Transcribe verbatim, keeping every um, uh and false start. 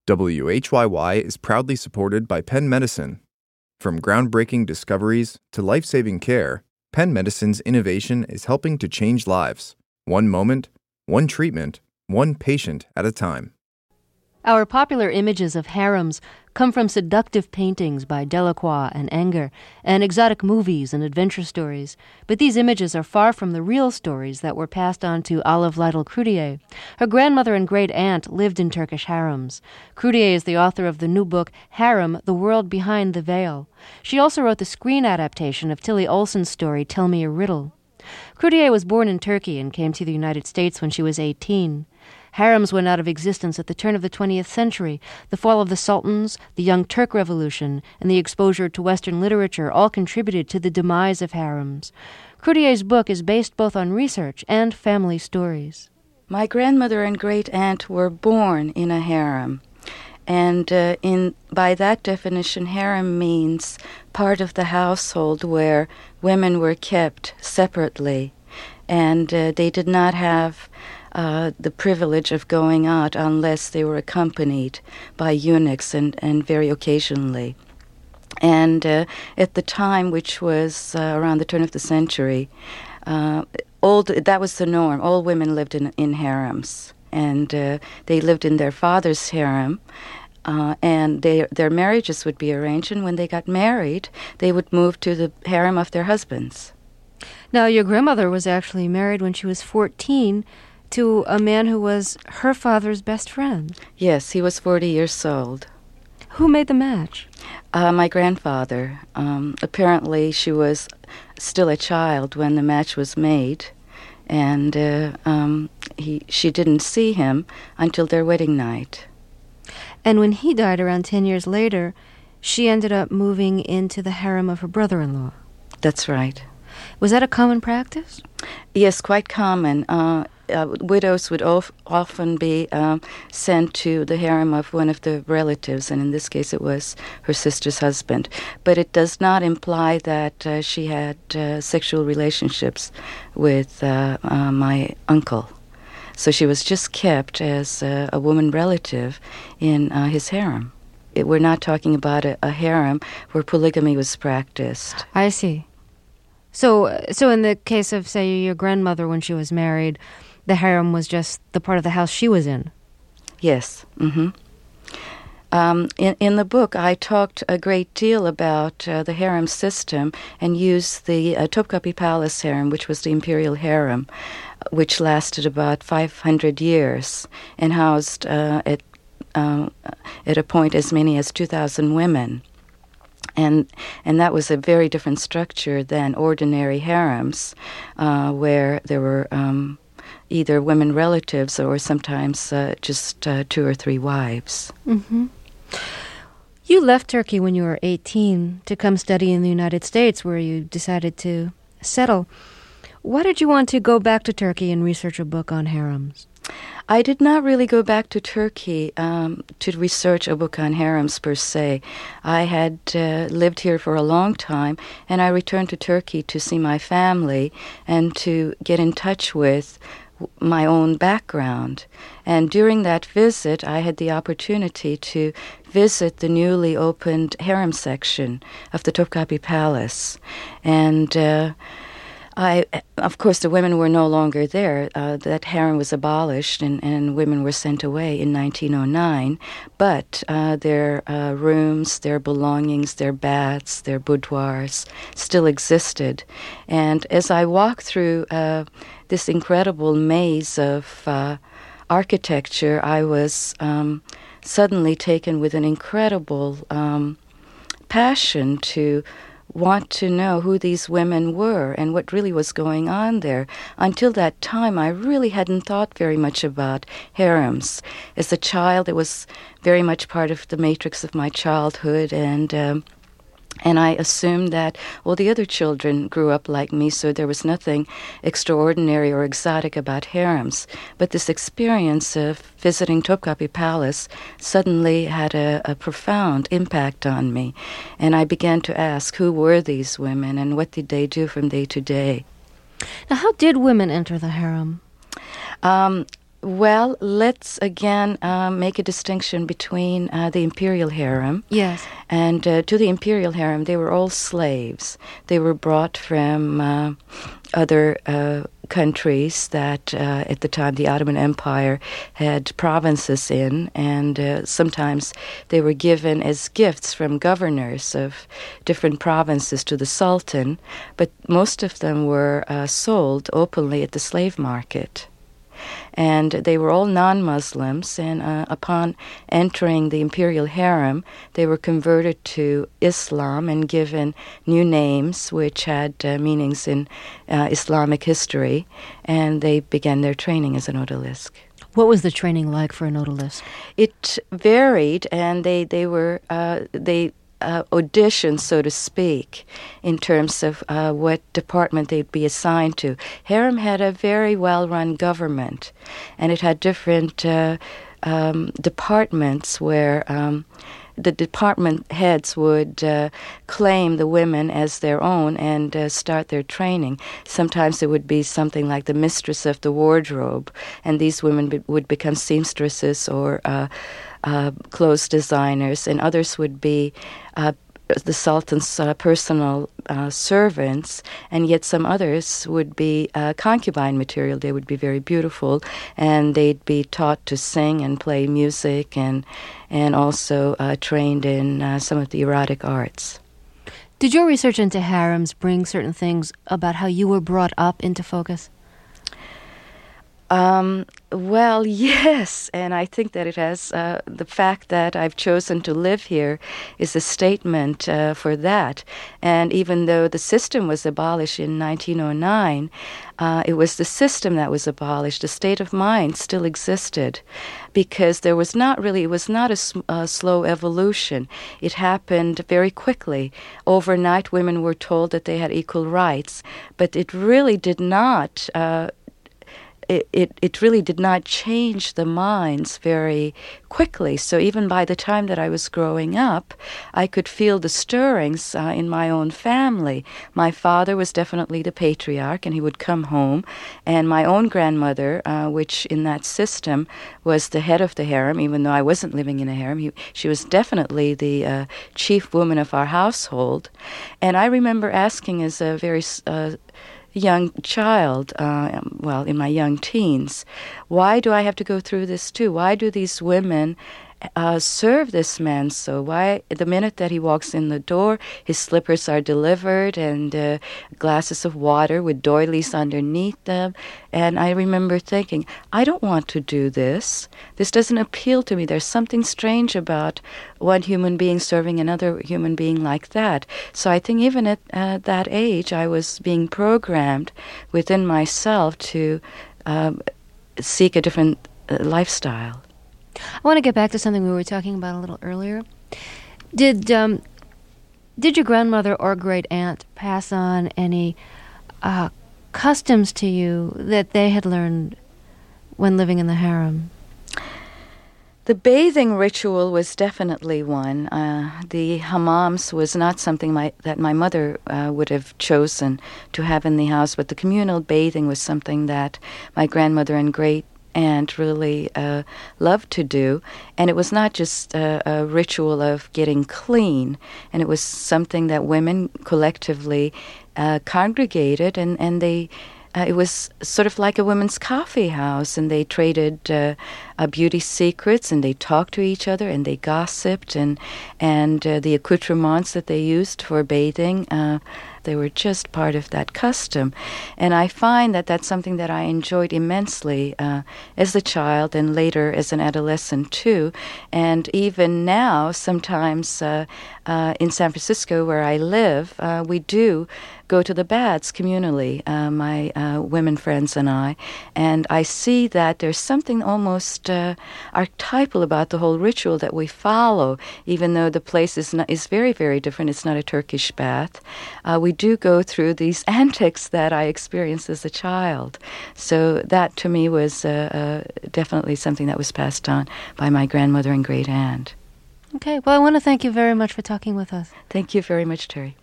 W H Y Y is proudly supported by Penn Medicine. From groundbreaking discoveries to life-saving care, Penn Medicine's innovation is helping to change lives, one moment, one treatment, one patient at a time. Our popular images of harems come from seductive paintings by Delacroix and Enger, and exotic movies and adventure stories. But these images are far from the real stories that were passed on to Olive Lytle Croudier. Her grandmother and great-aunt lived in Turkish harems. Croudier is the author of the new book, Harem, The World Behind the Veil. She also wrote the screen adaptation of Tilly Olsen's story, Tell Me a Riddle. Croudier was born in Turkey and came to the United States when she was eighteen. Harems went out of existence at the turn of the twentieth century. The fall of the sultans, the Young Turk Revolution, and the exposure to Western literature all contributed to the demise of harems. Croudier's book is based both on research and family stories. My grandmother and great-aunt were born in a harem. And uh, in by that definition, harem means part of the household where women were kept separately. And uh, they did not have uh, the privilege of going out unless they were accompanied by eunuchs and, and very occasionally. And uh, at the time, which was uh, around the turn of the century, uh, old, that was the norm. All women lived in, in harems. And uh, they lived in their father's harem. Uh, and they, their marriages would be arranged, and when they got married, they would move to the harem of their husbands. Now, your grandmother was actually married when she was fourteen to a man who was her father's best friend. Yes, he was forty years old. Who made the match? Uh, my grandfather. Um, apparently, she was still a child when the match was made, and uh, um, he she didn't see him until their wedding night. And when he died around ten years later, she ended up moving into the harem of her brother-in-law. That's right. Was that a common practice? Yes, quite common. Uh, uh, widows would of, often be um, sent to the harem of one of the relatives, and in this case it was her sister's husband. But it does not imply that uh, she had uh, sexual relationships with uh, uh, my uncle. So she was just kept as a, a woman relative in uh, his harem. It, we're not talking about a, a harem where polygamy was practiced. I see. So, so in the case of, say, your grandmother when she was married, the harem was just the part of the house she was in? Yes. Mm-hmm. Um, in, in the book, I talked a great deal about uh, the harem system and used the uh, Topkapi Palace harem, which was the imperial harem, which lasted about five hundred years and housed uh, at, uh, at a point as many as two thousand women. And and that was a very different structure than ordinary harems, uh, where there were um, either women relatives or sometimes uh, just uh, two or three wives. Mm-hmm. You left Turkey when you were eighteen to come study in the United States, where you decided to settle. Why did you want to go back to Turkey and research a book on harems? I did not really go back to Turkey um, to research a book on harems per se. I had uh, lived here for a long time, and I returned to Turkey to see my family and to get in touch with my own background. And during that visit, I had the opportunity to visit the newly opened harem section of the Topkapi Palace. And uh, I, of course, the women were no longer there. Uh, that harem was abolished, and, and women were sent away in nineteen oh nine. But uh, their uh, rooms, their belongings, their baths, their boudoirs still existed. And as I walked through uh, this incredible maze of uh, architecture, I was um, suddenly taken with an incredible um, passion to want to know who these women were and what really was going on there. Until that time, I really hadn't thought very much about harems. As a child, it was very much part of the matrix of my childhood, and um, and I assumed that all the other children grew up like me, so there was nothing extraordinary or exotic about harems. But this experience of visiting Topkapi Palace suddenly had a, a profound impact on me. And I began to ask, who were these women and what did they do from day to day? Now, how did women enter the harem? Um, Well, let's again uh, make a distinction between uh, the imperial harem. Yes. And uh, to the imperial harem, they were all slaves. They were brought from uh, other uh, countries that uh, at the time the Ottoman Empire had provinces in, and uh, sometimes they were given as gifts from governors of different provinces to the Sultan, but most of them were uh, sold openly at the slave market. And they were all non-Muslims, and uh, upon entering the imperial harem, they were converted to Islam and given new names which had uh, meanings in uh, Islamic history, and they began their training as an odalisque. What was the training like for an odalisque? It varied, and they, they were, uh, they Uh, audition, so to speak, in terms of uh, what department they'd be assigned to. Harem had a very well-run government, and it had different uh, um, departments where um, the department heads would uh, claim the women as their own and uh, start their training. Sometimes it would be something like the mistress of the wardrobe, and these women be- would become seamstresses or uh, uh, clothes designers, and others would be uh, the Sultan's uh, personal uh, servants, and yet some others would be uh, concubine material. They would be very beautiful, and they'd be taught to sing and play music, and and also uh, trained in uh, some of the erotic arts. Did your research into harems bring certain things about how you were brought up into focus? Um, well, yes, and I think that it has, uh, the fact that I've chosen to live here is a statement uh, for that. And even though the system was abolished in nineteen oh nine, uh, it was the system that was abolished. The state of mind still existed because there was not really, it was not a, a slow evolution. It happened very quickly. Overnight, women were told that they had equal rights, but it really did not uh, It, it, it really did not change the minds very quickly. So even by the time that I was growing up, I could feel the stirrings uh, in my own family. My father was definitely the patriarch, and he would come home. And my own grandmother, uh, which in that system was the head of the harem, even though I wasn't living in a harem, he, she was definitely the uh, chief woman of our household. And I remember asking as a very Uh, young child, uh, well, in my young teens, why do I have to go through this too? Why do these women uh, serve this man so? Why, the minute that he walks in the door, his slippers are delivered and uh, glasses of water with doilies underneath them. And I remember thinking, I don't want to do this. This doesn't appeal to me. There's something strange about one human being serving another human being like that. So I think even at uh, that age, I was being programmed within myself to um, seek a different uh, lifestyle. I want to get back to something we were talking about a little earlier. Did um, did your grandmother or great aunt pass on any uh, customs to you that they had learned when living in the harem? The bathing ritual was definitely one. Uh, the hammams was not something my, that my mother uh, would have chosen to have in the house, but the communal bathing was something that my grandmother and great aunt really uh, loved to do. And it was not just a, a ritual of getting clean, and it was something that women collectively uh, congregated, and, and they Uh, it was sort of like a women's coffee house, and they traded uh, uh, beauty secrets, and they talked to each other, and they gossiped, and and uh, the accoutrements that they used for bathing, uh, they were just part of that custom. And I find that that's something that I enjoyed immensely uh, as a child and later as an adolescent too. And even now, sometimes uh, uh, in San Francisco where I live, uh, we do go to the baths communally, uh, my uh, women friends and I, and I see that there's something almost uh, archetypal about the whole ritual that we follow, even though the place is not, is very, very different. It's not a Turkish bath. Uh, we do go through these antics that I experienced as a child. So that, to me, was uh, uh, definitely something that was passed on by my grandmother and great aunt. Okay, well, I want to thank you very much for talking with us. Thank you very much, Terry.